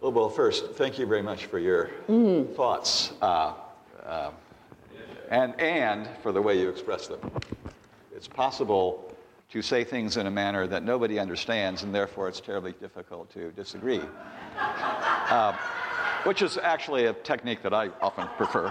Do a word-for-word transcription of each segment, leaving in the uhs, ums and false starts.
Well, well, first, thank you very much for your mm. thoughts, uh, uh, and and for the way you express them. It's possible to say things in a manner that nobody understands, and therefore it's terribly difficult to disagree, uh, which is actually a technique that I often prefer.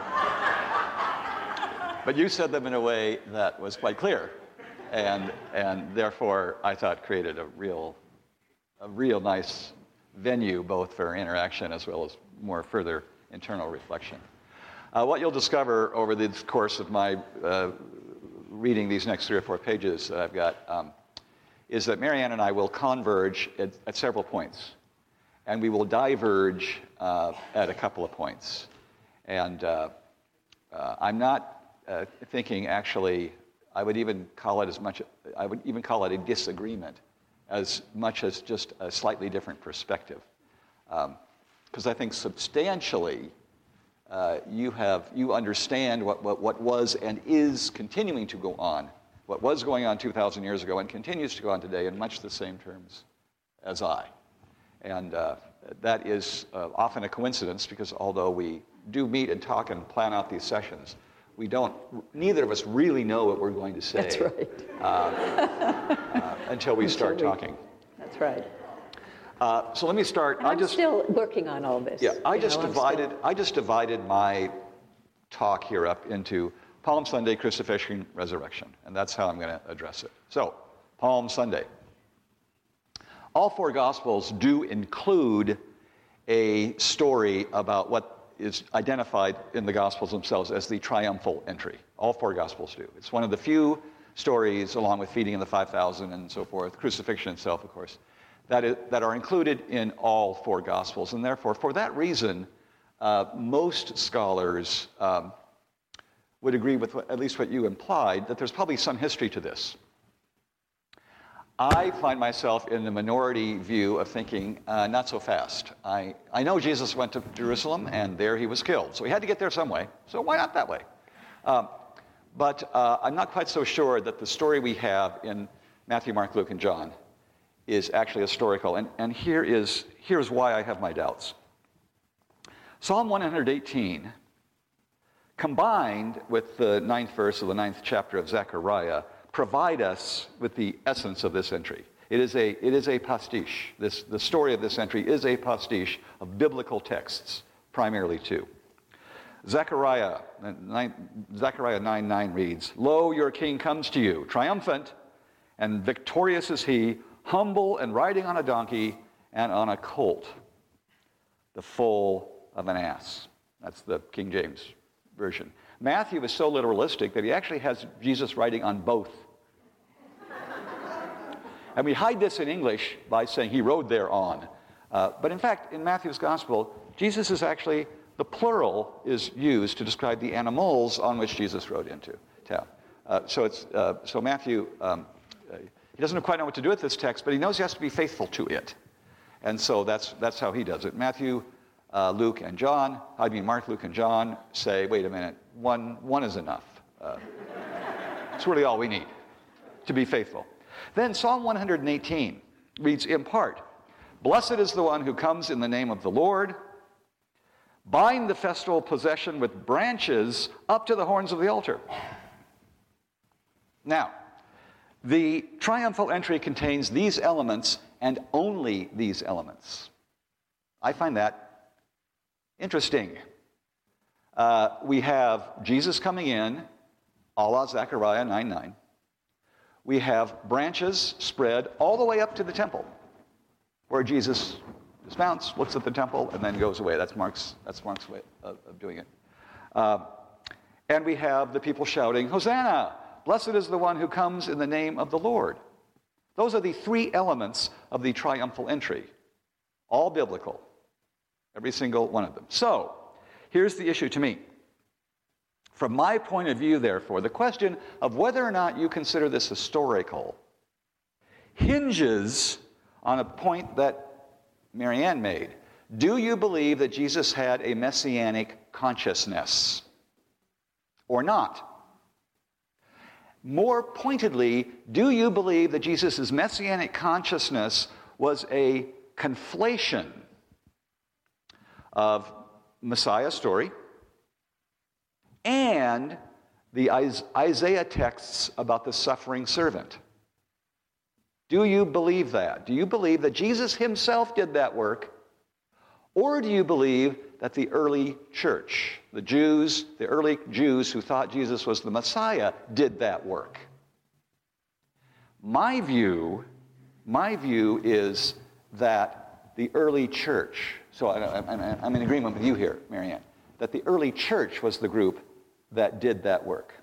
But you said them in a way that was quite clear, and and therefore I thought created a real, a real nice venue both for interaction as well as more further internal reflection. Uh, what you'll discover over the course of my uh, reading these next three or four pages that I've got um, is that Marianne and I will converge at, at several points, and we will diverge uh, at a couple of points. And uh, uh, I'm not uh, thinking actually, I would even call it as much, I would even call it a disagreement as much as just a slightly different perspective. Because um, I think substantially, uh, you have, you understand what, what, what was and is continuing to go on, what was going on two thousand years ago and continues to go on today in much the same terms as I. And uh, that is uh, often a coincidence because although we do meet and talk and plan out these sessions, we don't, neither of us really know what we're going to say. That's right. Uh, uh, until we start until we, talking. That's right. Uh, so let me start. And I I'm just still working on all this. Yeah, I just know, divided. still... I just divided my talk here up into Palm Sunday, Crucifixion, Resurrection, and that's how I'm going to address it. So, Palm Sunday. All four Gospels do include a story about what is identified in the Gospels themselves as the triumphal entry. All four Gospels do. It's one of the few stories, along with feeding of the five thousand and so forth, crucifixion itself, of course, that, is, that are included in all four Gospels. And therefore, for that reason, uh, most scholars um, would agree with what, at least what you implied, that there's probably some history to this. I find myself in the minority view of thinking, uh, not so fast. I, I know Jesus went to Jerusalem, and there he was killed. So he had to get there some way. So why not that way? Um, but uh, I'm not quite so sure that the story we have in Matthew, Mark, Luke, and John is actually historical. And, and here is, here's why I have my doubts. Psalm one eighteen, combined with the ninth verse of the ninth chapter of Zechariah, provide us with the essence of this entry. It is a, it is a pastiche. This, the story of this entry is a pastiche of biblical texts, primarily two. Zechariah, nine, Zechariah nine nine reads, "Lo, your king comes to you, triumphant, and victorious is he, humble and riding on a donkey and on a colt, the foal of an ass." That's the King James Version. Matthew is so literalistic that he actually has Jesus riding on both. And we hide this in English by saying he rode thereon. Uh, but in fact, in Matthew's gospel, Jesus is actually, the plural is used to describe the animals on which Jesus rode into town. Uh, so it's uh, so Matthew, um, uh, he doesn't quite know what to do with this text, but he knows he has to be faithful to it. And so that's that's how he does it. Matthew, uh, Luke, and John, I mean Mark, Luke, and John say, wait a minute, one, one is enough. Uh, it's really all we need to be faithful. Then Psalm one eighteen reads in part, "Blessed is the one who comes in the name of the Lord. Bind the festival possession with branches up to the horns of the altar." Now, the triumphal entry contains these elements and only these elements. I find that interesting. Uh, we have Jesus coming in, a la Zechariah nine nine. We have branches spread all the way up to the temple, where Jesus dismounts, looks at the temple, and then goes away. That's Mark's, that's Mark's way of, of doing it. Uh, and we have the people shouting, "Hosanna! Blessed is the one who comes in the name of the Lord." Those are the three elements of the triumphal entry, all biblical, every single one of them. So, here's the issue to me. From my point of view, therefore, the question of whether or not you consider this historical hinges on a point that Marianne made. Do you believe that Jesus had a messianic consciousness or not? More pointedly, do you believe that Jesus' messianic consciousness was a conflation of Messiah's story and the Isaiah texts about the suffering servant. Do you believe that? Do you believe that Jesus himself did that work? Or do you believe that the early church, the Jews, the early Jews who thought Jesus was the Messiah, did that work? My view, my view is that the early church, so I, I'm, I'm in agreement with you here, Marianne, that the early church was the group that did that work.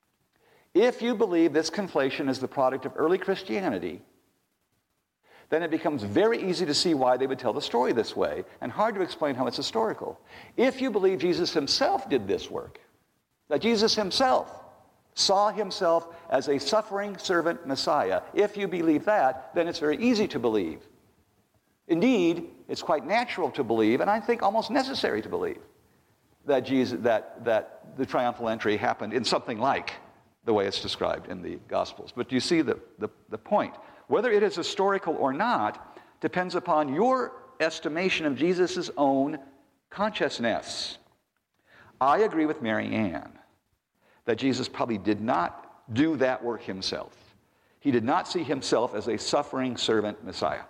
If you believe this conflation is the product of early Christianity, then it becomes very easy to see why they would tell the story this way, and hard to explain how it's historical. If you believe Jesus himself did this work, that Jesus himself saw himself as a suffering servant Messiah, if you believe that, then it's very easy to believe. Indeed, it's quite natural to believe, and I think almost necessary to believe, that Jesus, that, that the triumphal entry happened in something like the way it's described in the Gospels. But do you see the, the, the point? Whether it is historical or not depends upon your estimation of Jesus' own consciousness. I agree with Mary Ann that Jesus probably did not do that work himself. He did not see himself as a suffering servant Messiah.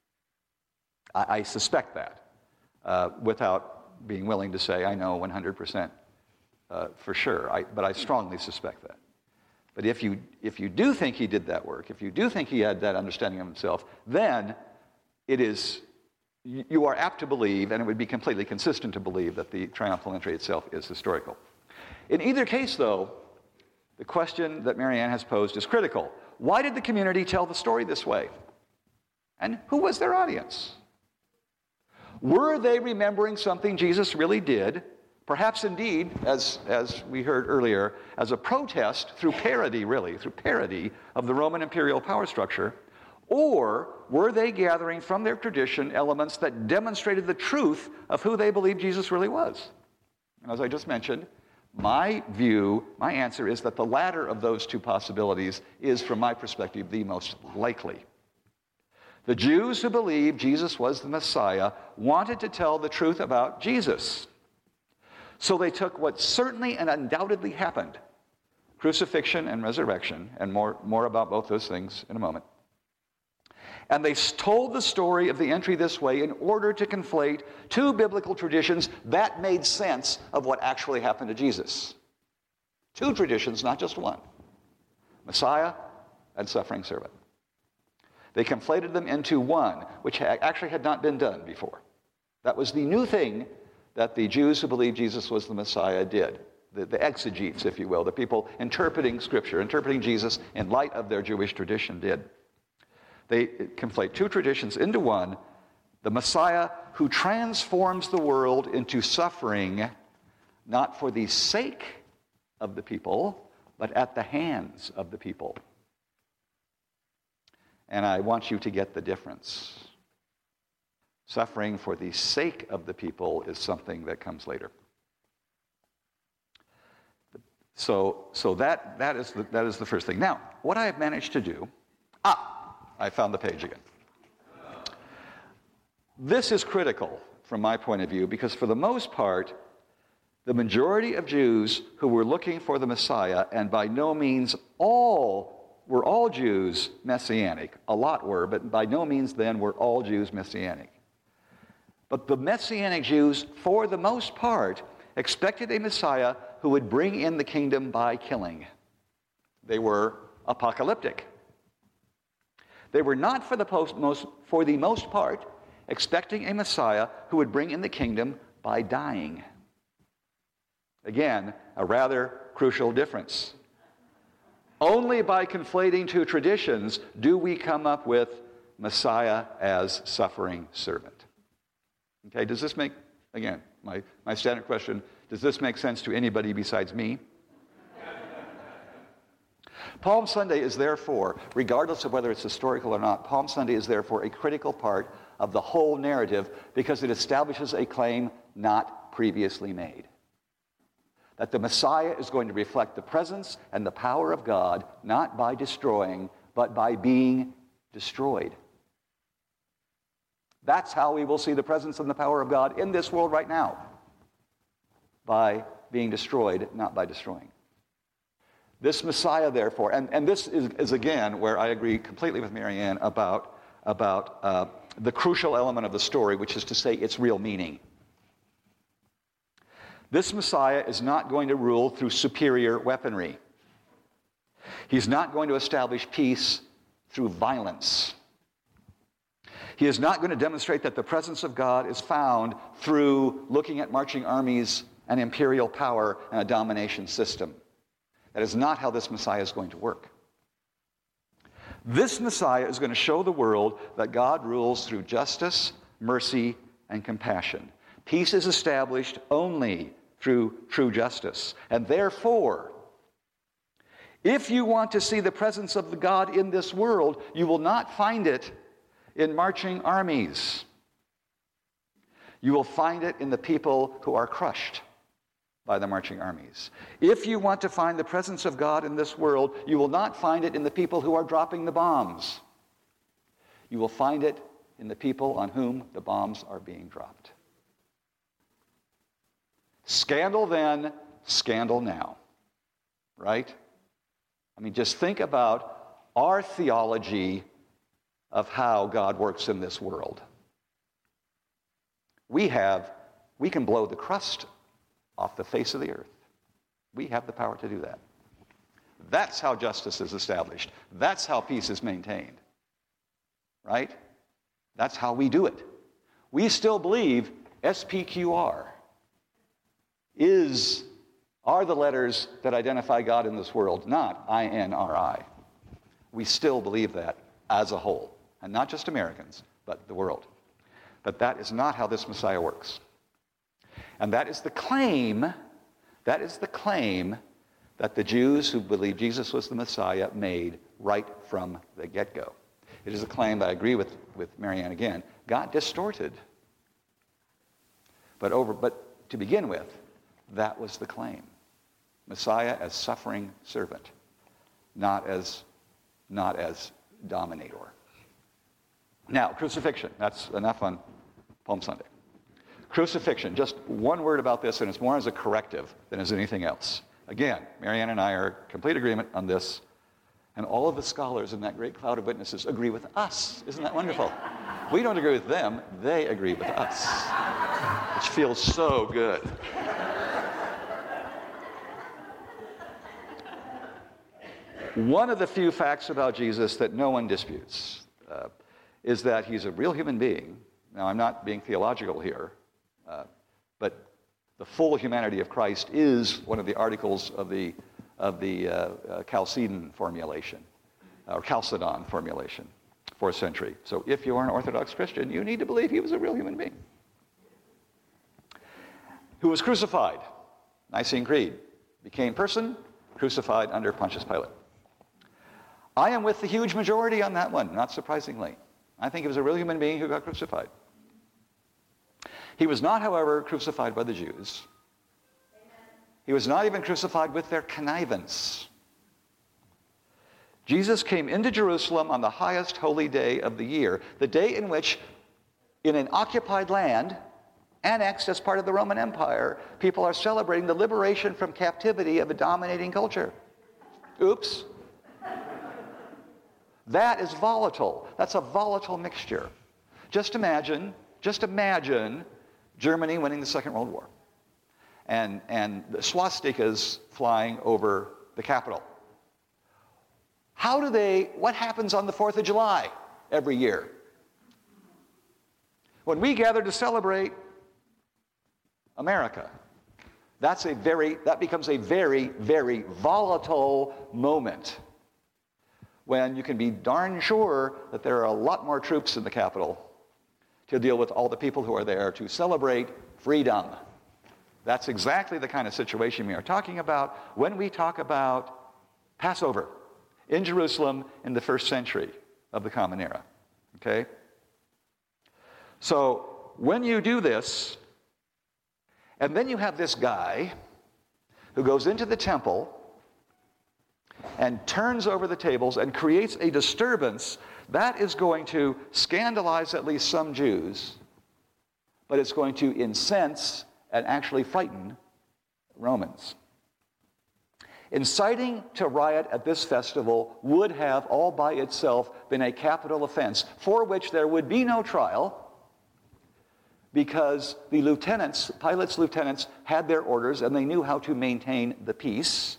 I, I suspect that, uh, without being willing to say I know one hundred percent uh, for sure, I, but I strongly suspect that. But if you, if you do think he did that work, if you do think he had that understanding of himself, then it is, you are apt to believe, and it would be completely consistent to believe, that the triumphal entry itself is historical. In either case, though, the question that Mary Ann has posed is critical. Why did the community tell the story this way? And who was their audience? Were they remembering something Jesus really did? Perhaps indeed, as, as we heard earlier, as a protest through parody, really, through parody of the Roman imperial power structure, or were they gathering from their tradition elements that demonstrated the truth of who they believed Jesus really was? And as I just mentioned, my view, my answer is that the latter of those two possibilities is, from my perspective, the most likely. The Jews who believed Jesus was the Messiah wanted to tell the truth about Jesus. So they took what certainly and undoubtedly happened, crucifixion and resurrection, and more, more about both those things in a moment. And they told the story of the entry this way in order to conflate two biblical traditions that made sense of what actually happened to Jesus. Two traditions, not just one. Messiah and suffering servant. They conflated them into one, which actually had not been done before. That was the new thing that the Jews who believed Jesus was the Messiah did. The, the exegetes, if you will, the people interpreting Scripture, interpreting Jesus in light of their Jewish tradition did. They conflate two traditions into one, the Messiah who transforms the world into suffering, not for the sake of the people, but at the hands of the people. And I want you to get the difference. Suffering for the sake of the people is something that comes later. So, so that, that, is the, that is the first thing. Now, what I have managed to do, ah, I found the page again. This is critical from my point of view because for the most part, the majority of Jews who were looking for the Messiah, and by no means all, were all Jews Messianic. A lot were, but by no means then were all Jews Messianic. But the Messianic Jews, for the most part, expected a Messiah who would bring in the kingdom by killing. They were apocalyptic. They were not, for the, post, most, for the most part, expecting a Messiah who would bring in the kingdom by dying. Again, a rather crucial difference. Only by conflating two traditions do we come up with Messiah as suffering servant. Okay, does this make, again, my, my standard question, does this make sense to anybody besides me? Palm Sunday is therefore, regardless of whether it's historical or not, Palm Sunday is therefore a critical part of the whole narrative because it establishes a claim not previously made. That the Messiah is going to reflect the presence and the power of God, not by destroying, but by being destroyed. That's how we will see the presence and the power of God in this world right now. By being destroyed, not by destroying. This Messiah, therefore, and, and this is, is again where I agree completely with Marianne about, about uh, the crucial element of the story, which is to say its real meaning. This Messiah is not going to rule through superior weaponry. He's not going to establish peace through violence. He is not going to demonstrate that the presence of God is found through looking at marching armies and imperial power and a domination system. That is not how this Messiah is going to work. This Messiah is going to show the world that God rules through justice, mercy, and compassion. Peace is established only through true justice. And therefore, if you want to see the presence of the God in this world, you will not find it in marching armies. You will find it in the people who are crushed by the marching armies. If you want to find the presence of God in this world, you will not find it in the people who are dropping the bombs. You will find it in the people on whom the bombs are being dropped. Scandal then, scandal now. Right? I mean, just think about our theology of how God works in this world. We have, we can blow the crust off the face of the earth. We have the power to do that. That's how justice is established. That's how peace is maintained. Right? That's how we do it. We still believe S P Q R is, are the letters that identify God in this world, not I N R I. We still believe that as a whole. And not just Americans, but the world. But that is not how this Messiah works. And that is the claim, that is the claim that the Jews who believed Jesus was the Messiah made right from the get-go. It is a claim that I agree with, with Marianne again, got distorted. But over, but to begin with, that was the claim. Messiah as suffering servant, not as, not as dominator. Now, crucifixion. That's enough on Palm Sunday. Crucifixion, just one word about this, and it's more as a corrective than as anything else. Again, Marianne and I are in complete agreement on this, and all of the scholars in that great cloud of witnesses agree with us. Isn't that wonderful? We don't agree with them, they agree with us, which feels so good. One of the few facts about Jesus that no one disputes uh, is that he's a real human being. Now, I'm not being theological here, uh, but the full humanity of Christ is one of the articles of the, of the uh, uh, Chalcedon formulation, or Chalcedon formulation, fourth century. So if you are an Orthodox Christian, you need to believe he was a real human being who was crucified. Nicene Creed. Became person, crucified under Pontius Pilate. I am with the huge majority on that one, not surprisingly. I think he was a real human being who got crucified. He was not, however, crucified by the Jews. He was not even crucified with their connivance. Jesus came into Jerusalem on the highest holy day of the year, the day in which, in an occupied land, annexed as part of the Roman Empire, people are celebrating the liberation from captivity of a dominating culture. Oops. That is volatile. That's a volatile mixture. Just imagine, just imagine Germany winning the Second World War and, and the swastikas flying over the capital. How do they, what happens on the fourth of July every year? When we gather to celebrate America, that's a very, that becomes a very, very volatile moment when you can be darn sure that there are a lot more troops in the Capitol to deal with all the people who are there to celebrate freedom. That's exactly the kind of situation we are talking about when we talk about Passover in Jerusalem in the first century of the Common Era. Okay? So when you do this, and then you have this guy who goes into the temple and turns over the tables and creates a disturbance That is going to scandalize at least some Jews, but it's going to incense and actually frighten Romans. Inciting to riot at this festival would have all by itself been a capital offense for which there would be no trial, because the lieutenants, Pilate's lieutenants, had their orders and they knew how to maintain the peace.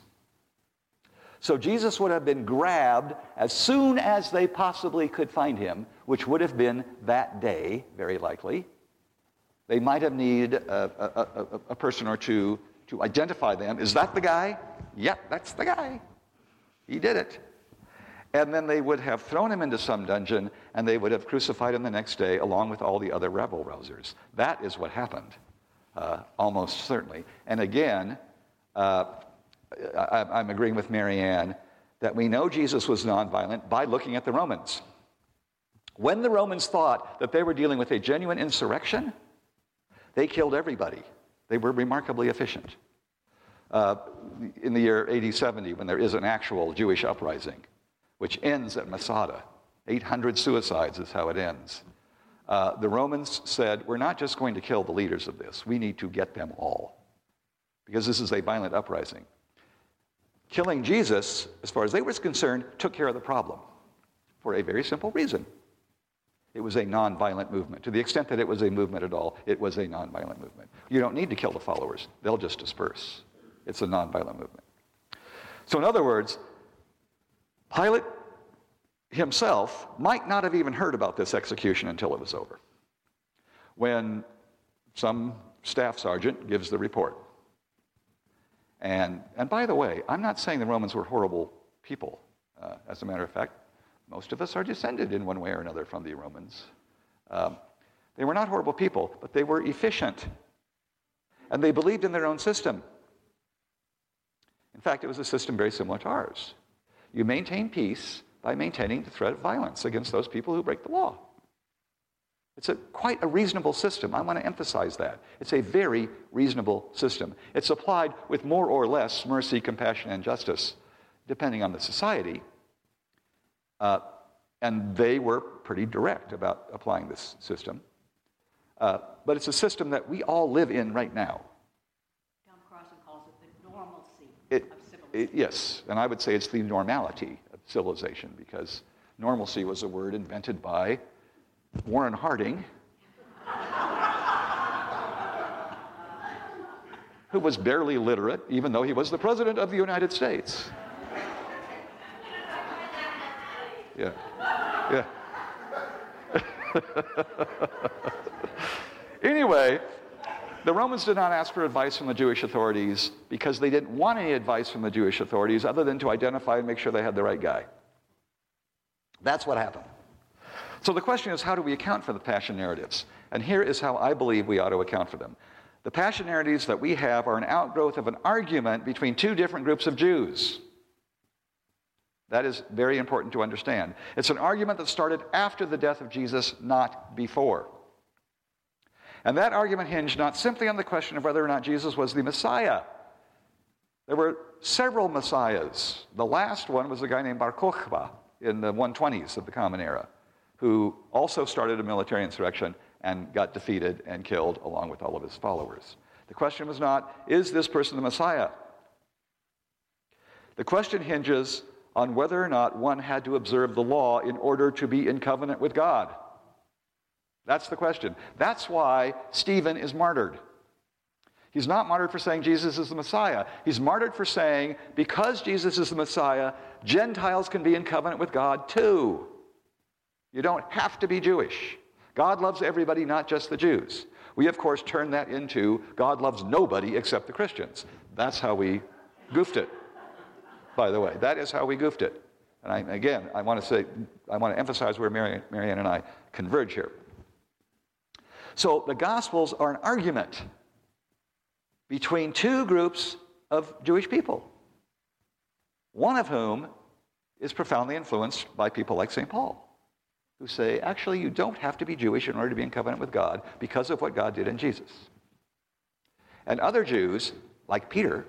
So Jesus would have been grabbed as soon as they possibly could find him, which would have been that day, very likely. They might have needed a, a, a, a person or two to identify them. Is that the guy? Yep, that's the guy. He did it. And then they would have thrown him into some dungeon, and they would have crucified him the next day along with all the other rebel rousers. That is what happened, uh, almost certainly. And again, uh, I, I'm agreeing with Marianne that we know Jesus was nonviolent by looking at the Romans. When the Romans thought that they were dealing with a genuine insurrection, they killed everybody. They were remarkably efficient. Uh, in the year A D seventy, when there is an actual Jewish uprising, which ends at Masada, eight hundred suicides is how it ends. Uh, the Romans said, we're not just going to kill the leaders of this, we need to get them all, because this is a violent uprising. Killing Jesus, as far as they were concerned, took care of the problem for a very simple reason. It was a nonviolent movement. To the extent that it was a movement at all, it was a nonviolent movement. You don't need to kill the followers. They'll just disperse. It's a nonviolent movement. So in other words, Pilate himself might not have even heard about this execution until it was over, when some staff sergeant gives the report. And, and by the way, I'm not saying the Romans were horrible people. Uh, as a matter of fact, most of us are descended in one way or another from the Romans. Um, they were not horrible people, but they were efficient. And they believed in their own system. In fact, it was a system very similar to ours. You maintain peace by maintaining the threat of violence against those people who break the law. It's a, quite a reasonable system. I want to emphasize that. It's a very reasonable system. It's applied with more or less mercy, compassion, and justice, depending on the society. Uh, and they were pretty direct about applying this system. Uh, but it's a system that we all live in right now. Tom Crossan calls it the normalcy it, of civilization. It, yes, and I would say it's the normality of civilization, because normalcy was a word invented by Warren Harding, who was barely literate, even though he was the President of the United States. Yeah, yeah. Anyway, the Romans did not ask for advice from the Jewish authorities because they didn't want any advice from the Jewish authorities other than to identify and make sure they had the right guy. That's what happened. So the question is, how do we account for the passion narratives? And here is how I believe we ought to account for them. The passion narratives that we have are an outgrowth of an argument between two different groups of Jews. That is very important to understand. It's an argument that started after the death of Jesus, not before. And that argument hinged not simply on the question of whether or not Jesus was the Messiah. There were several Messiahs. The last one was a guy named Bar Kokhba in the one twenties of the Common Era, who also started a military insurrection and got defeated and killed along with all of his followers. The question was not, is this person the Messiah? The question hinges on whether or not one had to observe the law in order to be in covenant with God. That's the question. That's why Stephen is martyred. He's not martyred for saying Jesus is the Messiah. He's martyred for saying, because Jesus is the Messiah, Gentiles can be in covenant with God too. You don't have to be Jewish. God loves everybody, not just the Jews. We, of course, turn that into God loves nobody except the Christians. That's how we goofed it, by the way. That is how we goofed it. And I, again, I want to say, I want to emphasize where Mary, Marianne and I converge here. So the Gospels are an argument between two groups of Jewish people, one of whom is profoundly influenced by people like Saint Paul, who say, actually, you don't have to be Jewish in order to be in covenant with God because of what God did in Jesus. And other Jews, like Peter,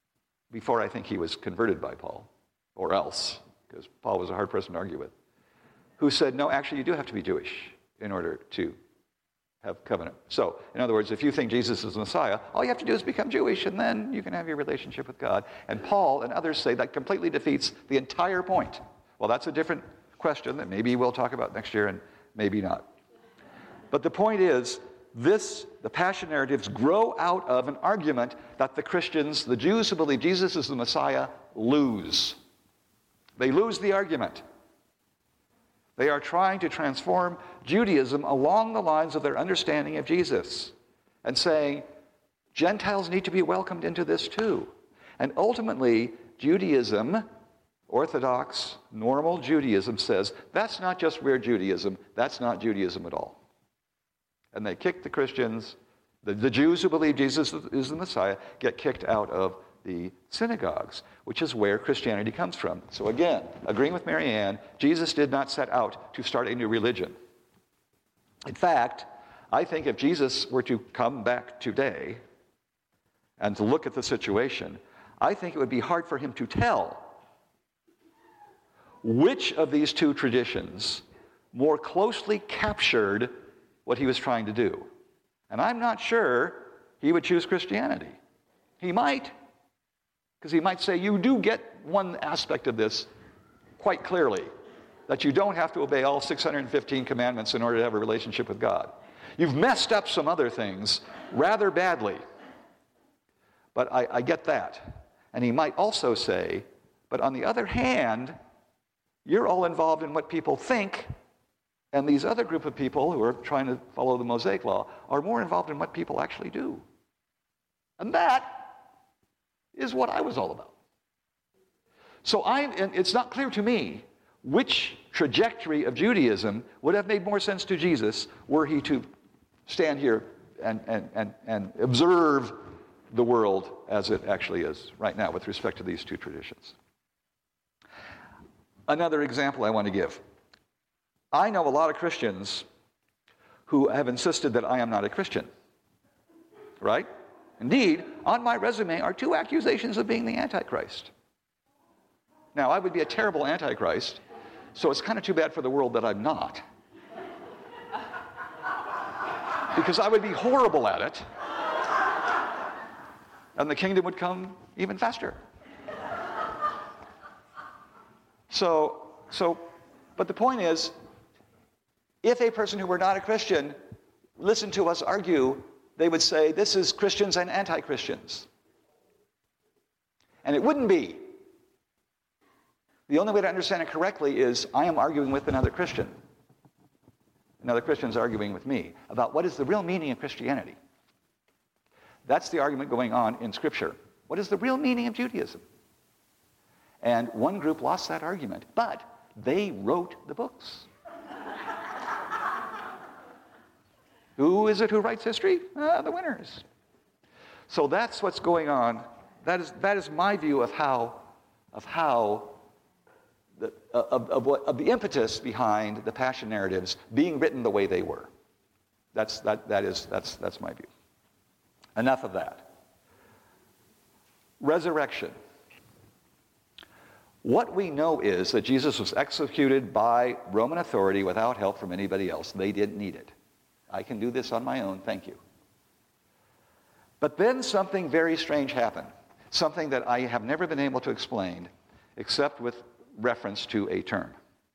before I think he was converted by Paul, or else, because Paul was a hard person to argue with, who said, no, actually, you do have to be Jewish in order to have covenant. So, in other words, if you think Jesus is the Messiah, all you have to do is become Jewish, and then you can have your relationship with God. And Paul and others say that completely defeats the entire point. Well, that's a different question that maybe we'll talk about next year, and maybe not. But the point is, this, the Passion narratives grow out of an argument that the Christians, the Jews who believe Jesus is the Messiah, lose. They lose the argument. They are trying to transform Judaism along the lines of their understanding of Jesus and saying, Gentiles need to be welcomed into this too. And ultimately, Judaism, Orthodox, normal Judaism says, that's not just weird Judaism, that's not Judaism at all. And they kick the Christians, the, the Jews who believe Jesus is the Messiah, get kicked out of the synagogues, which is where Christianity comes from. So again, agreeing with Mary Ann, Jesus did not set out to start a new religion. In fact, I think if Jesus were to come back today and to look at the situation, I think it would be hard for him to tell which of these two traditions more closely captured what he was trying to do. And I'm not sure he would choose Christianity. He might, because he might say, you do get one aspect of this quite clearly, that you don't have to obey all six hundred fifteen commandments in order to have a relationship with God. You've messed up some other things rather badly. But I, I get that. And he might also say, but on the other hand, you're all involved in what people think, and these other group of people who are trying to follow the Mosaic Law are more involved in what people actually do. And that is what I was all about. So I, and it's not clear to me which trajectory of Judaism would have made more sense to Jesus were he to stand here and, and, and, and observe the world as it actually is right now with respect to these two traditions. Another example I want to give. I know a lot of Christians who have insisted that I am not a Christian, right? Indeed, on my resume are two accusations of being the Antichrist. Now, I would be a terrible Antichrist, so it's kind of too bad for the world that I'm not. Because I would be horrible at it, and the kingdom would come even faster. So, so, but the point is, if a person who were not a Christian listened to us argue, they would say, this is Christians and anti-Christians. And it wouldn't be. The only way to understand it correctly is I am arguing with another Christian. Another Christian's arguing with me about what is the real meaning of Christianity. That's the argument going on in Scripture. What is the real meaning of Judaism? And one group lost that argument, but they wrote the books. Who is it who writes history? Ah, the winners. So that's what's going on. That is, that is my view of how, of how, the, of, of, what, of the impetus behind the Passion narratives being written the way they were. That's, that, that is, that's, that's my view. Enough of that. Resurrection. What we know is that Jesus was executed by Roman authority without help from anybody else. They didn't need it. I can do this on my own, thank you. But then something very strange happened. Something that I have never been able to explain except with reference to a term.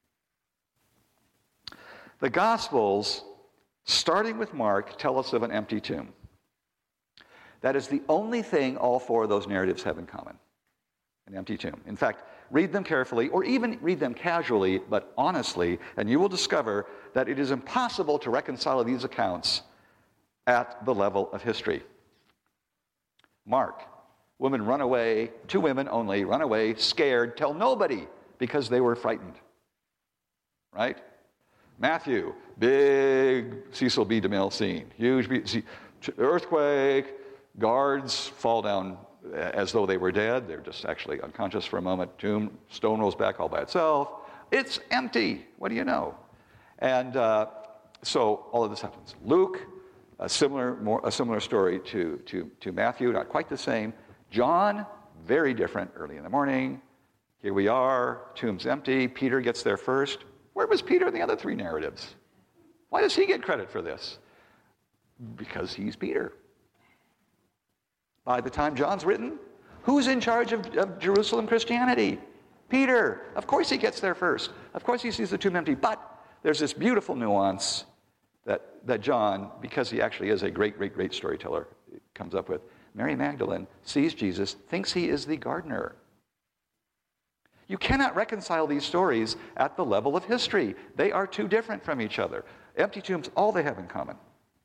The Gospels, starting with Mark, tell us of an empty tomb. That is the only thing all four of those narratives have in common. An empty tomb. In fact, read them carefully, or even read them casually, but honestly, and you will discover that it is impossible to reconcile these accounts at the level of history. Mark, women run away, two women only, run away, scared, tell nobody because they were frightened. Right? Matthew, big Cecil B. DeMille scene, huge earthquake, guards fall down as though they were dead. They're just actually unconscious for a moment. Tomb, stone rolls back all by itself. It's empty. What do you know? And uh, so all of this happens. Luke, a similar, more, a similar story to, to, to Matthew, not quite the same. John, very different, early in the morning. Here we are, tomb's empty. Peter gets there first. Where was Peter in the other three narratives? Why does he get credit for this? Because he's Peter. By the time John's written, who's in charge of, of Jerusalem Christianity? Peter. Of course he gets there first. Of course he sees the tomb empty. But there's this beautiful nuance that, that John, because he actually is a great, great, great storyteller, comes up with. Mary Magdalene sees Jesus, thinks he is the gardener. You cannot reconcile these stories at the level of history. They are too different from each other. Empty tombs, all they have in common.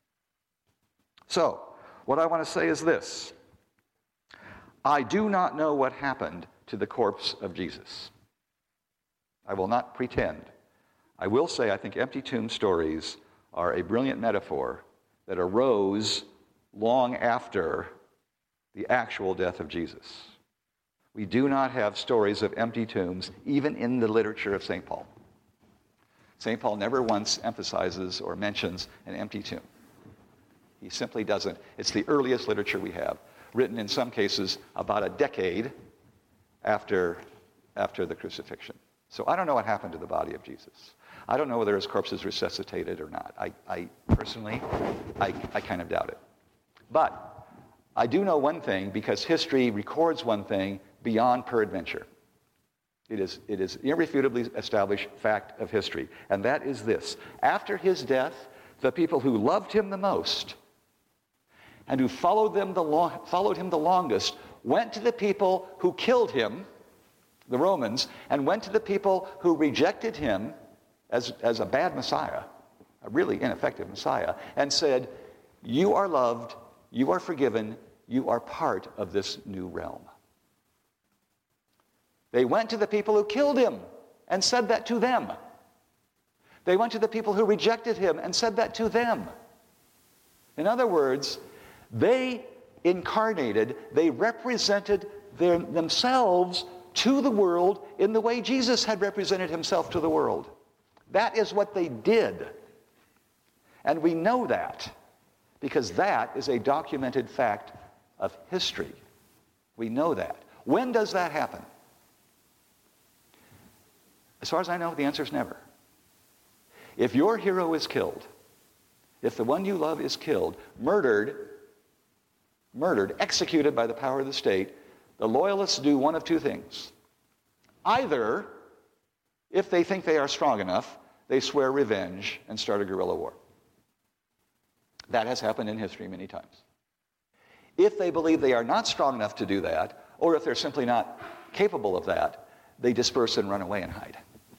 So, what I want to say is this. I do not know what happened to the corpse of Jesus. I will not pretend. I will say I think empty tomb stories are a brilliant metaphor that arose long after the actual death of Jesus. We do not have stories of empty tombs, even in the literature of Saint Paul. Saint Paul never once emphasizes or mentions an empty tomb. He simply doesn't. It's the earliest literature we have, written in some cases about a decade after, after the crucifixion. So I don't know what happened to the body of Jesus. I don't know whether his corpse is resuscitated or not. I, I personally, I, I kind of doubt it. But I do know one thing, because history records one thing beyond peradventure. It is, it is irrefutably established fact of history, and that is this. After his death, the people who loved him the most and who followed, them the long, followed him the longest went to the people who killed him, the Romans, and went to the people who rejected him as, as a bad Messiah, a really ineffective Messiah, and said, you are loved, you are forgiven, you are part of this new realm. They went to the people who killed him and said that to them. They went to the people who rejected him and said that to them. In other words, they incarnated, they represented their, themselves to the world in the way Jesus had represented himself to the world. That is what they did. And we know that because that is a documented fact of history. We know that. When does that happen? As far as I know, the answer is never. If your hero is killed, if the one you love is killed, murdered, murdered, executed by the power of the state, the loyalists do one of two things. Either, if they think they are strong enough, they swear revenge and start a guerrilla war. That has happened in history many times. If they believe they are not strong enough to do that, or if they're simply not capable of that, they disperse and run away and hide.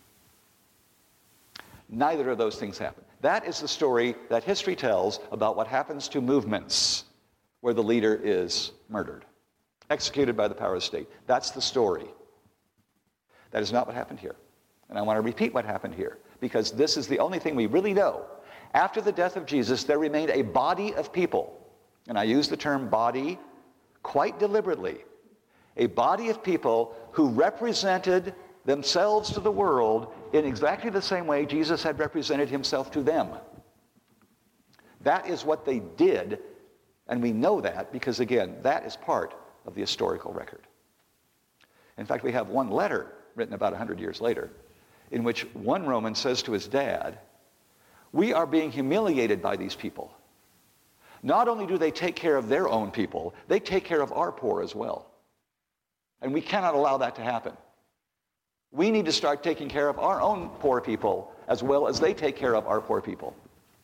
Neither of those things happen. That is the story that history tells about what happens to movements where the leader is murdered, executed by the power of the state. That's the story. That is not what happened here. And I want to repeat what happened here, because this is the only thing we really know. After the death of Jesus, there remained a body of people, and I use the term body quite deliberately, a body of people who represented themselves to the world in exactly the same way Jesus had represented himself to them. That is what they did, and we know that because, again, that is part of the historical record. In fact, we have one letter written about one hundred years later in which one Roman says to his dad, we are being humiliated by these people. Not only do they take care of their own people, they take care of our poor as well. And we cannot allow that to happen. We need to start taking care of our own poor people as well as they take care of our poor people.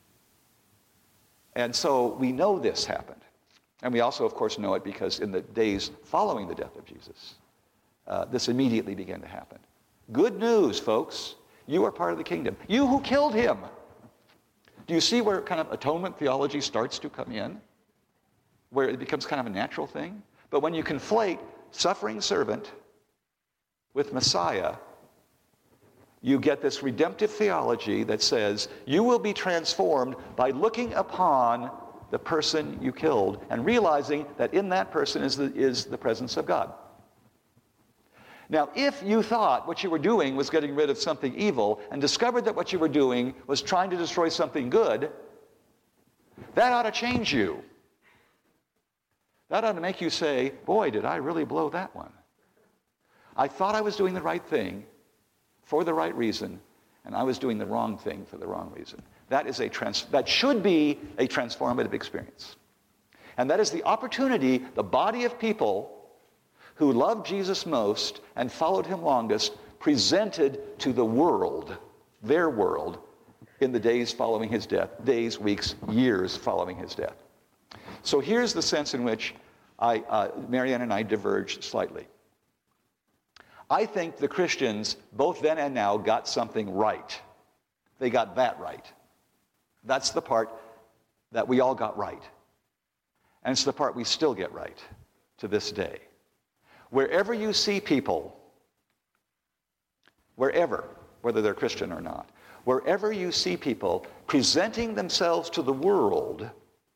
And so we know this happened. And we also, of course, know it because in the days following the death of Jesus, uh, this immediately began to happen. Good news, folks. You are part of the kingdom. You who killed him. Do you see where kind of atonement theology starts to come in? Where it becomes kind of a natural thing? But when you conflate suffering servant with Messiah, you get this redemptive theology that says you will be transformed by looking upon the person you killed and realizing that in that person is the, is the presence of God. Now, if you thought what you were doing was getting rid of something evil and discovered that what you were doing was trying to destroy something good, that ought to change you. That ought to make you say, boy, did I really blow that one. I thought I was doing the right thing for the right reason, and I was doing the wrong thing for the wrong reason. That is a trans- that should be a transformative experience. And that is the opportunity the body of people who loved Jesus most and followed him longest presented to the world, their world, in the days following his death, days, weeks, years following his death. So here's the sense in which I, uh, Marianne and I diverged slightly. I think the Christians, both then and now, got something right. They got that right. That's the part that we all got right. And it's the part we still get right to this day. Wherever you see people, wherever, whether they're Christian or not, wherever you see people presenting themselves to the world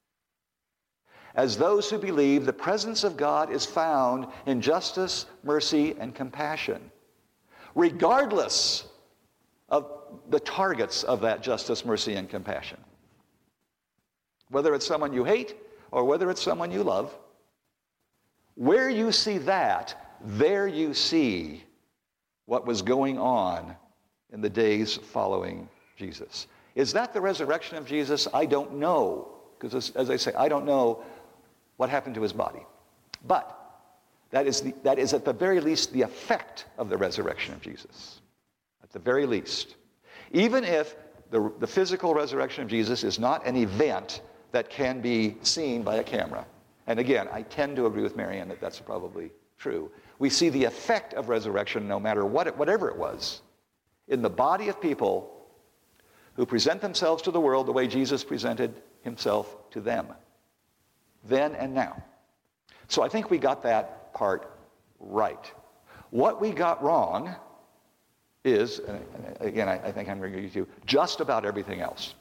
as those who believe the presence of God is found in justice, mercy, and compassion, regardless of the targets of that justice, mercy, and compassion. Whether it's someone you hate or whether it's someone you love, where you see that, there you see what was going on in the days following Jesus. Is that the resurrection of Jesus? I don't know, because as, as I say, I don't know what happened to his body. But that is, the, that is at the very least the effect of the resurrection of Jesus. At the very least. Even if the, the physical resurrection of Jesus is not an event that can be seen by a camera. And again, I tend to agree with Marianne that that's probably true. We see the effect of resurrection, no matter what it, whatever it was, in the body of people who present themselves to the world the way Jesus presented himself to them, then and now. So I think we got that part right. What we got wrong is, and again, I, I think I'm going to agree with you, just about everything else.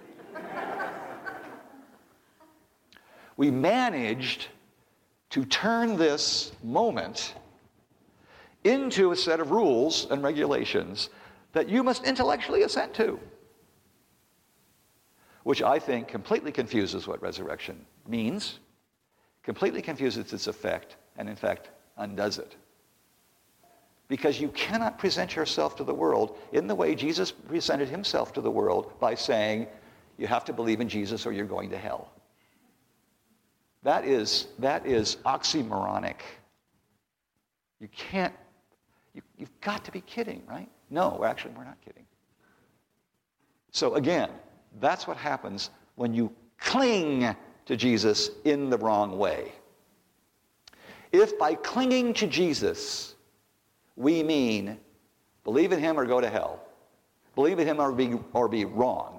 We managed to turn this moment into a set of rules and regulations that you must intellectually assent to, which I think completely confuses what resurrection means, completely confuses its effect, and in fact undoes it. Because you cannot present yourself to the world in the way Jesus presented himself to the world by saying, you have to believe in Jesus or you're going to hell. That is, that is oxymoronic. You can't, you, you've got to be kidding, right? No, actually, we're not kidding. So again, that's what happens when you cling to Jesus in the wrong way. If by clinging to Jesus, we mean believe in him or go to hell, believe in him or be, or be wrong,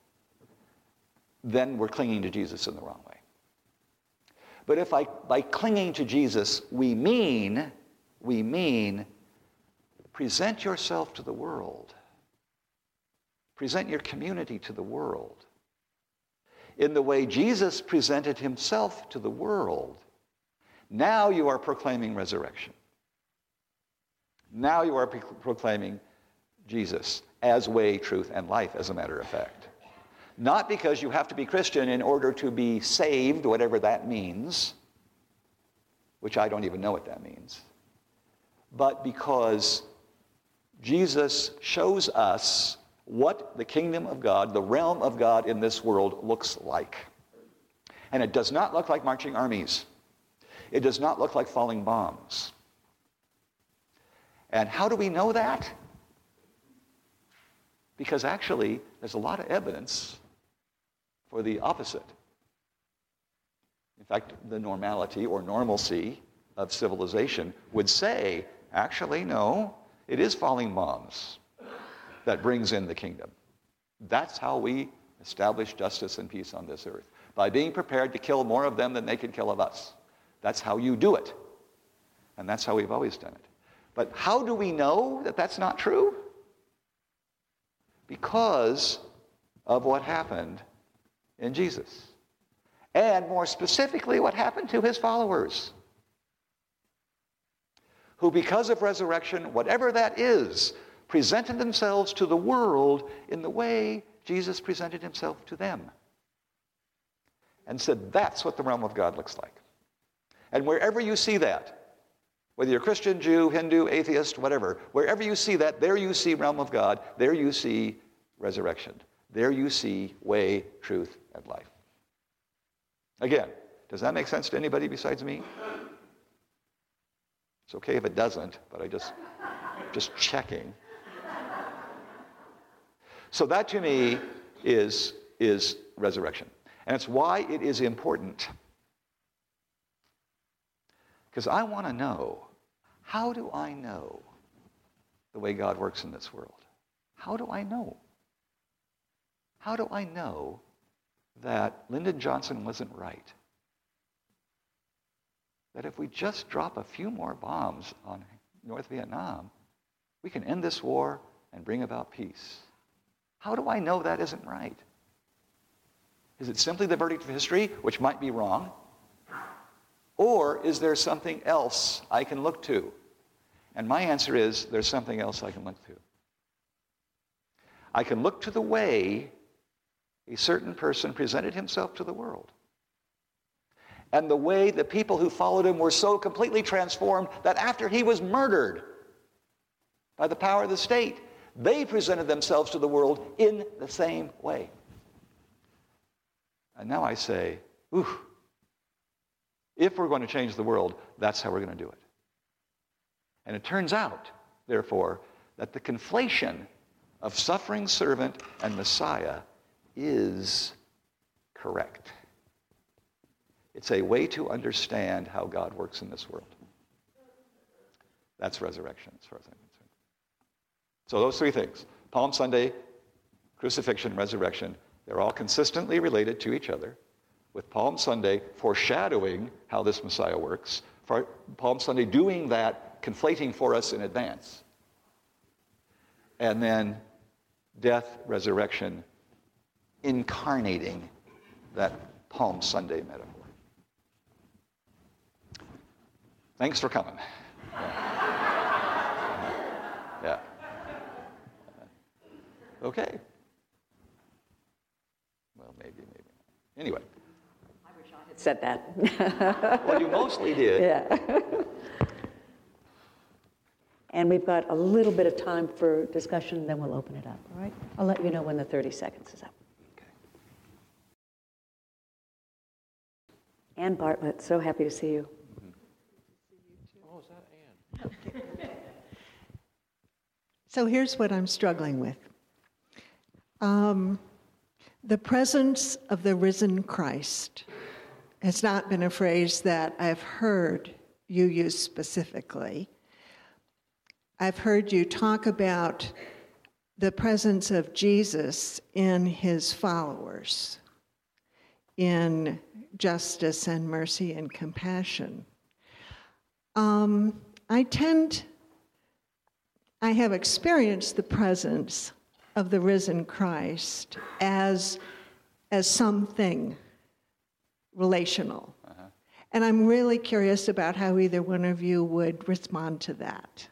then we're clinging to Jesus in the wrong way. But if I, by clinging to Jesus, we mean, we mean, present yourself to the world. Present your community to the world in the way Jesus presented himself to the world. Now you are proclaiming resurrection. Now you are pro- proclaiming Jesus as way, truth, and life, as a matter of fact. Not because you have to be Christian in order to be saved, whatever that means, which I don't even know what that means, but because Jesus shows us what the kingdom of God, the realm of God in this world looks like. And it does not look like marching armies. It does not look like falling bombs. And how do we know that? Because actually, there's a lot of evidence for the opposite. In fact, the normality or normalcy of civilization would say, actually, no, it is falling bombs that brings in the kingdom. That's how we establish justice and peace on this earth, by being prepared to kill more of them than they can kill of us. That's how you do it. And that's how we've always done it. But how do we know that that's not true? Because of what happened in Jesus. And more specifically, what happened to his followers, who because of resurrection, whatever that is, presented themselves to the world in the way Jesus presented himself to them. And said, that's what the realm of God looks like. And wherever you see that, Whether you're Christian, Jew, Hindu, atheist, whatever, wherever you see that, there you see realm of God, there you see resurrection. There you see way, truth, and life. Again, does that make sense to anybody besides me? It's okay if it doesn't, but I just, just checking. So that to me is, is resurrection. And it's why it is important. Because I want to know, how do I know the way God works in this world? How do I know? How do I know that Lyndon Johnson wasn't right? That if we just drop a few more bombs on North Vietnam, we can end this war and bring about peace. How do I know that isn't right? Is it simply the verdict of history, which might be wrong? Or is there something else I can look to? And my answer is, there's something else I can look to. I can look to the way a certain person presented himself to the world. And the way the people who followed him were so completely transformed that after he was murdered by the power of the state, they presented themselves to the world in the same way. And now I say, ooh, if we're going to change the world, that's how we're going to do it. And it turns out, therefore, that the conflation of suffering servant and Messiah is correct. It's a way to understand how God works in this world. That's resurrection, as far as I'm concerned. So those three things, Palm Sunday, crucifixion, resurrection, they're all consistently related to each other, with Palm Sunday foreshadowing how this Messiah works, for Palm Sunday doing that, conflating for us in advance. And then death, resurrection, incarnating that Palm Sunday metaphor. Thanks for coming. Yeah. Yeah. Okay. Well, maybe, maybe not. Anyway. I wish I had said that. Well, you mostly did. Yeah. And we've got a little bit of time for discussion, then we'll open it up, all right? I'll let you know when the thirty seconds is up. Okay. Ann Bartlett, so happy to see you. Oh, is that Ann? So here's what I'm struggling with. Um, the presence of the risen Christ has not been a phrase that I've heard you use specifically. I've heard you talk about the presence of Jesus in his followers, in justice and mercy and compassion. Um, I tend, I have experienced the presence of the risen Christ as, as something relational. Uh-huh. And I'm really curious about how either one of you would respond to that.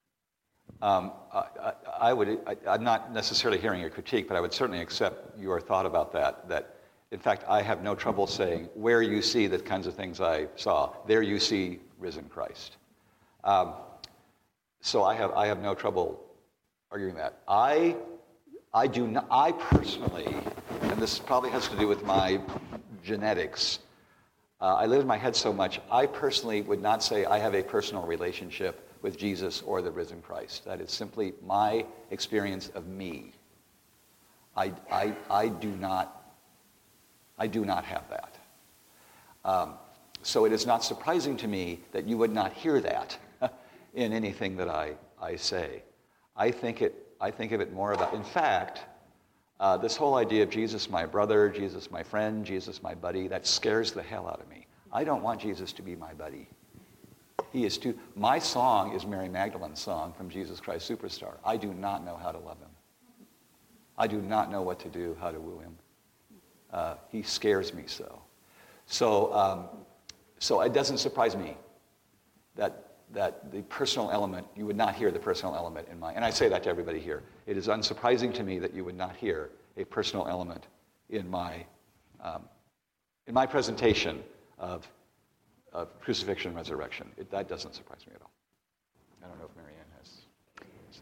Um, I, I, I would, I, I'm not necessarily hearing a critique, but I would certainly accept your thought about that, that in fact, I have no trouble saying where you see the kinds of things I saw, there you see risen Christ. Um, so I have, I have no trouble arguing that. I, I do not, I personally, and this probably has to do with my genetics, uh, I live in my head so much, I personally would not say I have a personal relationship with Jesus or the risen Christ. That is simply my experience of me. I, I, I do not, I do not have that. Um, so it is not surprising to me that you would not hear that in anything that I, I say. I think it, I think of it more about, in fact, uh, this whole idea of Jesus my brother, Jesus my friend, Jesus my buddy, that scares the hell out of me. I don't want Jesus to be my buddy. He is too, my song is Mary Magdalene's song from Jesus Christ Superstar. I do not know how to love him. I do not know what to do, how to woo him. Uh, he scares me so. So, um, so it doesn't surprise me that that the personal element, you would not hear the personal element in my, and I say that to everybody here. It is unsurprising to me that you would not hear a personal element in my, um, in my presentation of of crucifixion and resurrection. It, that doesn't surprise me at all. I don't know if Marianne has. So.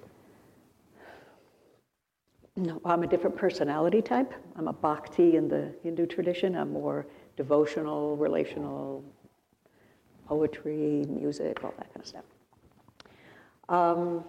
No, I'm a different personality type. I'm a bhakti in the Hindu tradition. I'm more devotional, relational, poetry, music, all that kind of stuff. Um,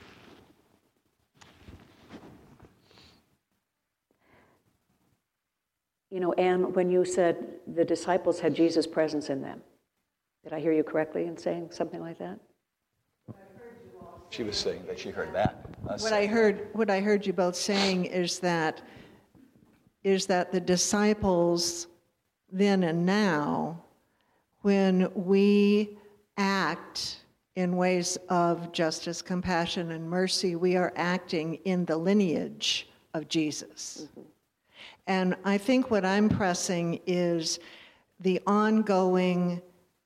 you know, Anne, when you said the disciples had Jesus' presence in them, did I hear you correctly in saying something like that? She was saying that she heard that. What I heard, what I heard you both saying is that, is that the disciples then and now, when we act in ways of justice, compassion, and mercy, we are acting in the lineage of Jesus. Mm-hmm. And I think what I'm pressing is the ongoing,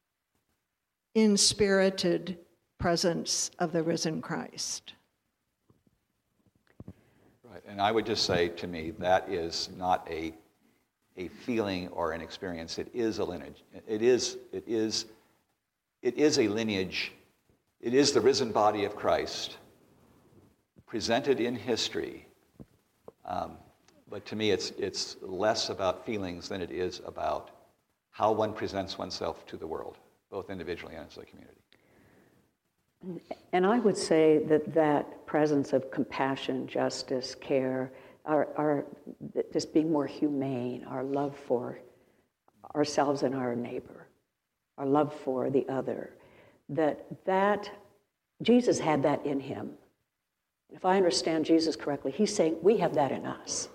inspirited presence of the risen Christ. Right, and I would just say to me, that is not a a feeling or an experience. It is a lineage. It is, it is, it is a lineage. It is the risen body of Christ presented in history. Um, but to me, it's it's less about feelings than it is about how one presents oneself to the world, both individually and as a community. And I would say that that presence of compassion, justice, care, our, our just being more humane, our love for ourselves and our neighbor, our love for the other, that that Jesus had that in him. If I understand Jesus correctly, he's saying we have that in us.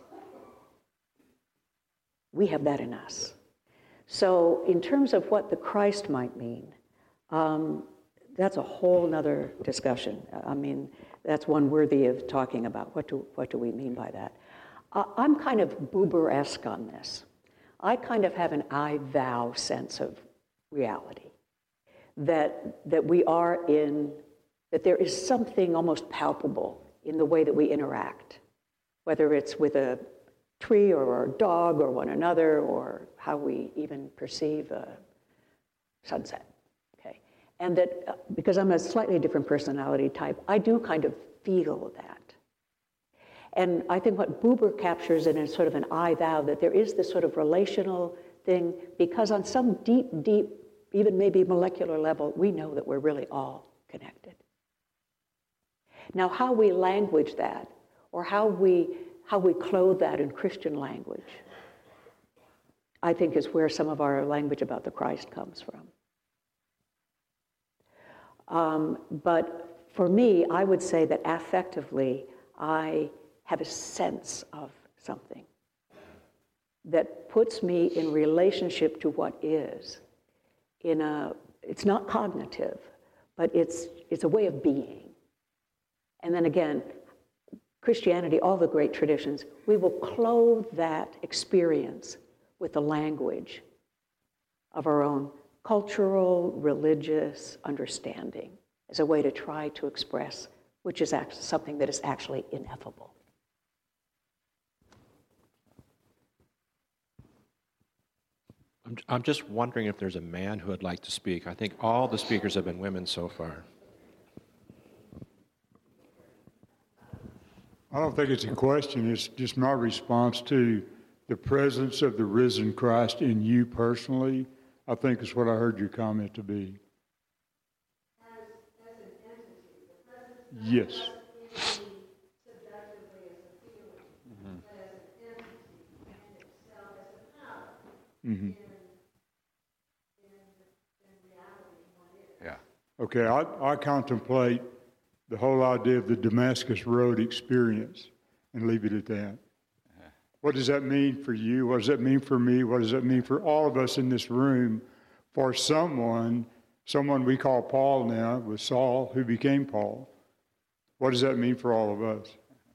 We have that in us. So in terms of what the Christ might mean, um, that's a whole nother discussion. I mean, that's one worthy of talking about. What do, what do we mean by that? Uh, I'm kind of Buber-esque on this. I kind of have an I-thou sense of reality, that, that we are in, that there is something almost palpable in the way that we interact, whether it's with a tree or a dog or one another, or how we even perceive a sunset. And that, uh, because I'm a slightly different personality type, I do kind of feel that. And I think what Buber captures in is sort of an I-thou, that there is this sort of relational thing, because on some deep, deep, even maybe molecular level, we know that we're really all connected. Now, how we language that, or how we, how we clothe that in Christian language, I think is where some of our language about the Christ comes from. Um, but for me, I would say that affectively, I have a sense of something that puts me in relationship to what is. In a, it's not cognitive, but it's it's a way of being. And then again, Christianity, all the great traditions, we will clothe that experience with the language of our own cultural, religious understanding as a way to try to express which is actually something that is actually ineffable. I'm, I'm just wondering if there's a man who would like to speak. I think all the speakers have been women so far. I don't think it's a question. It's just my response to the presence of the risen Christ in you personally, I think is what I heard your comment to be. As, as an entity, the presence not yes. just in subjectively as a feeling, mm-hmm. but as an entity in itself, as a power mm-hmm. in, in, in reality, what is. Yeah. Okay, I, I contemplate the whole idea of the Damascus Road experience and leave it at that. What does that mean for you? What does that mean for me? What does that mean for all of us in this room? For someone, someone we call Paul now, with Saul, who became Paul. What does that mean for all of us?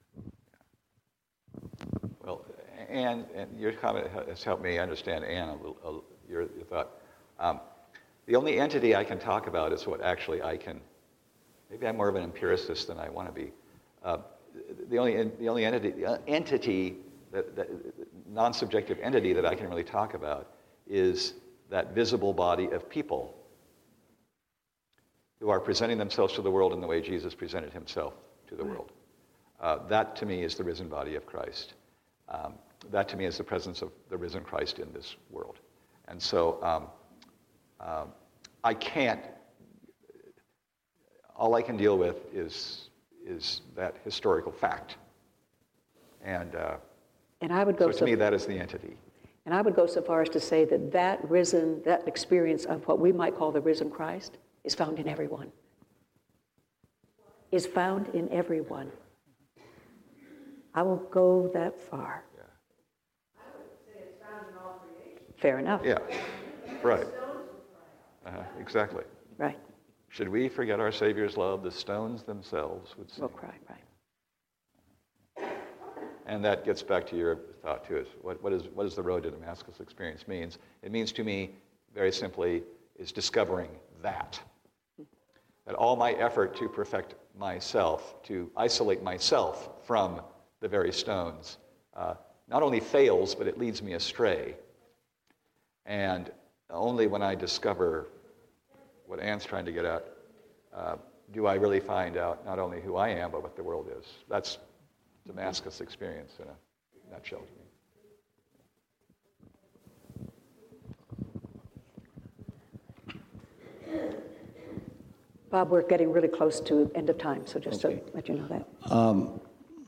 Well, Anne, and your comment has helped me understand, Anne, a little, a, your, your thought. Um, the only entity I can talk about is what actually I can, maybe I'm more of an empiricist than I want to be. Uh, the only, the only entity, the entity The, the non-subjective entity that I can really talk about is that visible body of people who are presenting themselves to the world in the way Jesus presented himself to the world. Uh, that, to me, is the risen body of Christ. Um, that, to me, is the presence of the risen Christ in this world. And so um, um, I can't, all I can deal with is, is that historical fact. And, uh, And I would go so to so, me, that is the entity. and I would go so far as to say that that risen, that experience of what we might call the risen Christ is found in everyone. Is found in everyone. I will go that far. Yeah. I would say it's found in all creation. Fair enough. Yeah, right. Uh-huh, exactly. Right. Should we forget our Savior's love, the stones themselves would sing. Will cry, right. And that gets back to your thought, too, is what, what, is, what does the road to Damascus experience means? It means to me, very simply, is discovering that. That all my effort to perfect myself, to isolate myself from the very stones, uh, not only fails, but it leads me astray. And only when I discover what Anne's trying to get at, uh, do I really find out not only who I am, but what the world is. That's Damascus experience in a nutshell to me. Bob, we're getting really close to end of time, so just Okay. to let you know that. Um,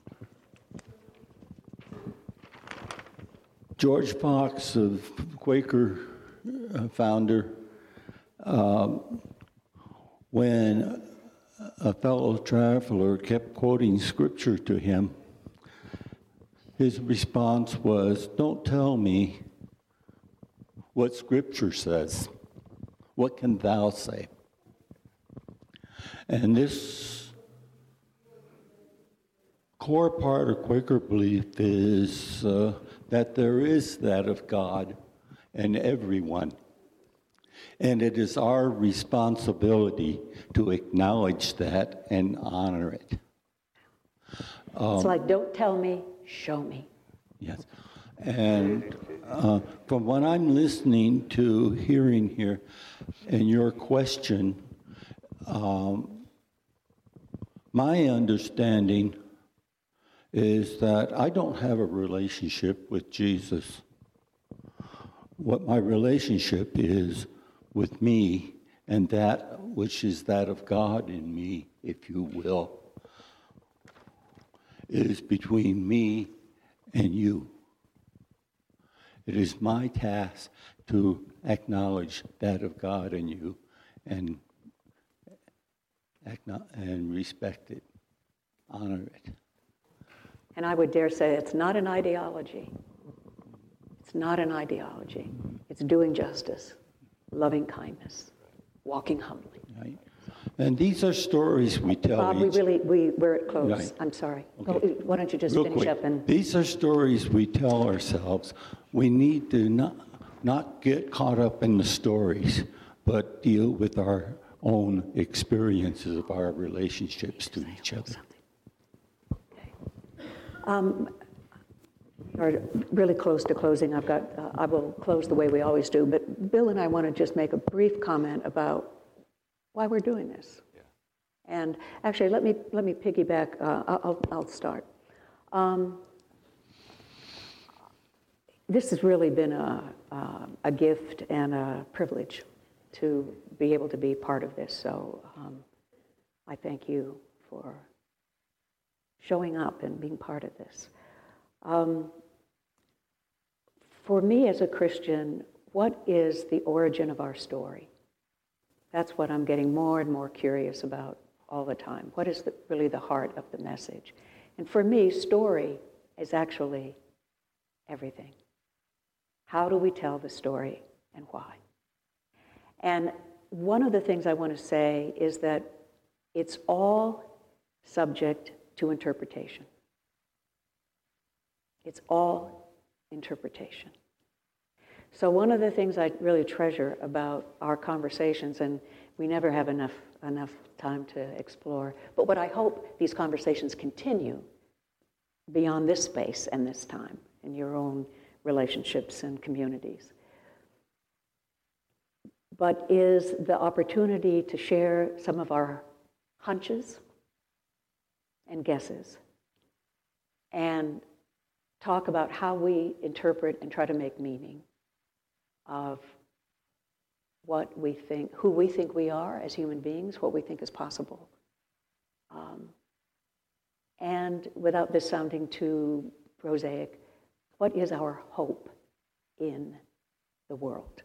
George Fox, the Quaker uh, founder, um, when a fellow traveler kept quoting scripture to him, his response was, "Don't tell me what scripture says. What can thou say?" And this core part of Quaker belief is uh, that there is that of God in everyone. And it is our responsibility to acknowledge that and honor it. It's like, don't tell me, show me. Yes. And uh, from what I'm listening to, hearing here, and your question, um, my understanding is that I don't have a relationship with Jesus. What my relationship is with me and that which is that of God in me, if you will, is between me and you. It is my task to acknowledge that of God in you and and respect it, honor it. And I would dare say it's not an ideology. It's not an ideology. It's doing justice, loving kindness, walking humbly. Right? And these are stories we tell Bob, we each really, we, we're at close. Right. I'm sorry. Okay. Go- Why don't you just Real finish quick. up and... These are stories we tell ourselves. We need to not, not get caught up in the stories, but deal with our own experiences of our relationships to each other. Um, we're really close to closing. I've got, uh, I will close the way we always do, but Bill and I want to just make a brief comment about why we're doing this. Yeah. And actually, let me let me piggyback. Uh, I'll I'll start. Um, this has really been a uh, a gift and a privilege to be able to be part of this. So um, I thank you for showing up and being part of this. Um, for me as a Christian, what is the origin of our story? That's what I'm getting more and more curious about all the time. What is the, really the heart of the message? And for me, story is actually everything. How do we tell the story and why? And one of the things I want to say is that it's all subject to interpretation. It's all interpretation. So one of the things I really treasure about our conversations, and we never have enough enough time to explore, but what I hope these conversations continue beyond this space and this time in your own relationships and communities, but is the opportunity to share some of our hunches and guesses and talk about how we interpret and try to make meaning of what we think, who we think we are as human beings, what we think is possible. Um, and without this sounding too prosaic, what is our hope in the world?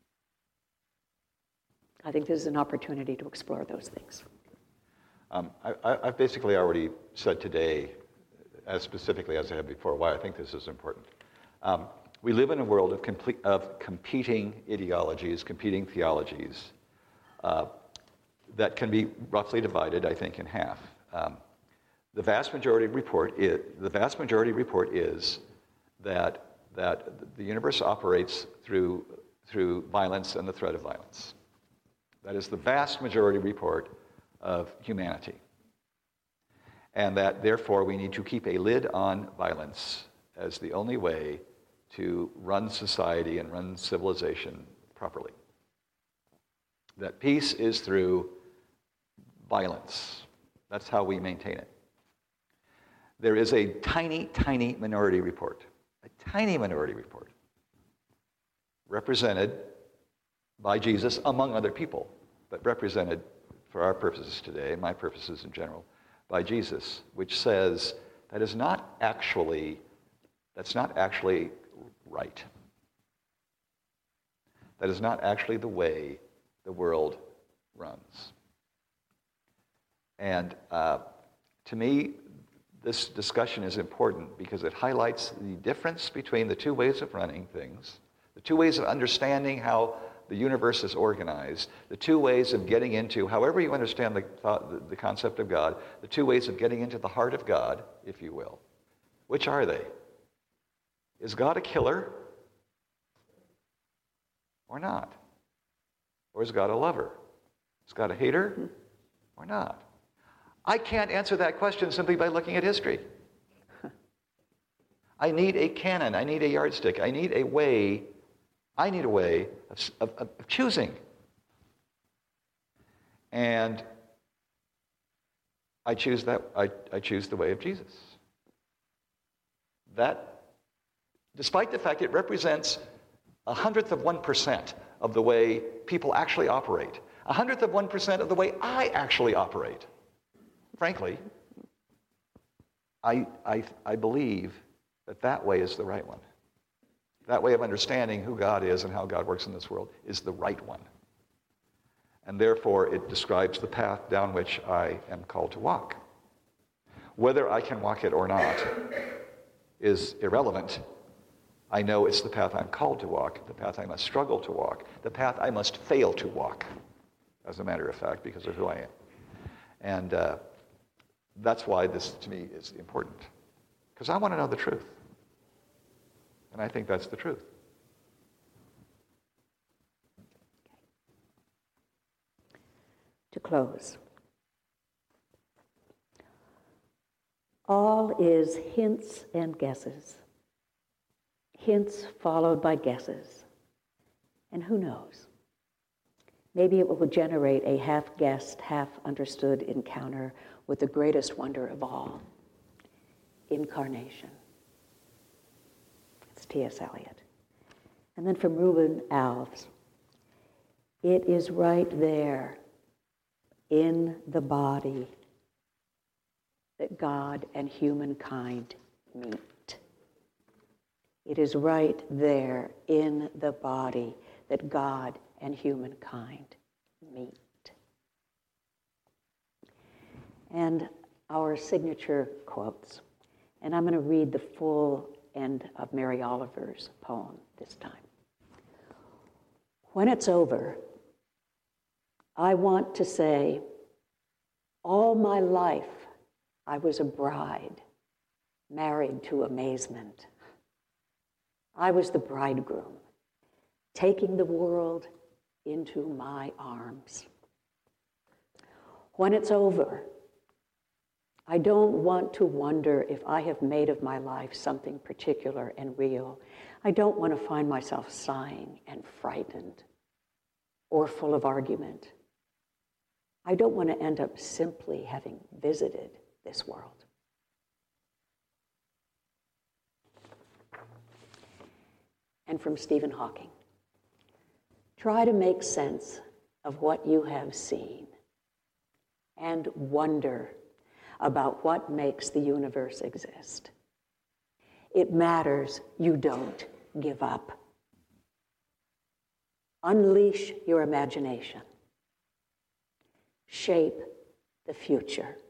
I think this is an opportunity to explore those things. Um, I, I- I've basically already said today, as specifically as I have before, why I think this is important. Um, we live in a world of, complete, of competing ideologies, competing theologies, uh, that can be roughly divided, I think, in half. Um, the vast majority report is, the vast majority report is that that the universe operates through through violence and the threat of violence. That is the vast majority report of humanity. And that, therefore, we need to keep a lid on violence as the only way to run society and run civilization properly. That peace is through violence. That's how we maintain it. There is a tiny, tiny minority report, a tiny minority report, represented by Jesus, among other people, but represented for our purposes today, and my purposes in general, by Jesus, which says that is not actually, that's not actually right. That is not actually the way the world runs. And uh, to me, this discussion is important because it highlights the difference between the two ways of running things, the two ways of understanding how the universe is organized, the two ways of getting into, however you understand the, thought, the, the concept of God, the two ways of getting into the heart of God, if you will. Which are they? Is God a killer or not? Or is God a lover? Is God a hater or not? I can't answer that question simply by looking at history. I need a canon. I need a yardstick. I need a way, I need a way of, of, of choosing. And I choose that, I, I choose the way of Jesus. That, despite the fact it represents a hundredth of one percent of the way people actually operate, a hundredth of one percent of the way I actually operate. Frankly, I, I, I believe that that way is the right one. That way of understanding who God is and how God works in this world is the right one. And therefore, it describes the path down which I am called to walk. Whether I can walk it or not is irrelevant. I know it's the path I'm called to walk, the path I must struggle to walk, the path I must fail to walk, as a matter of fact, because of who I am. And uh, that's why this, to me, is important. Because I want to know the truth. And I think that's the truth. To close, all is hints and guesses. Hints followed by guesses. And who knows? Maybe it will generate a half-guessed, half-understood encounter with the greatest wonder of all, incarnation. It's T S Eliot. And then from Ruben Alves, it is right there in the body that God and humankind meet. It is right there in the body that God and humankind meet. And our signature quotes. And I'm going to read the full end of Mary Oliver's poem this time. When it's over, I want to say, all my life I was a bride, married to amazement. I was the bridegroom, taking the world into my arms. When it's over, I don't want to wonder if I have made of my life something particular and real. I don't want to find myself sighing and frightened or full of argument. I don't want to end up simply having visited this world. And from Stephen Hawking, try to make sense of what you have seen and wonder about what makes the universe exist. It matters you don't give up. Unleash your imagination. Shape the future.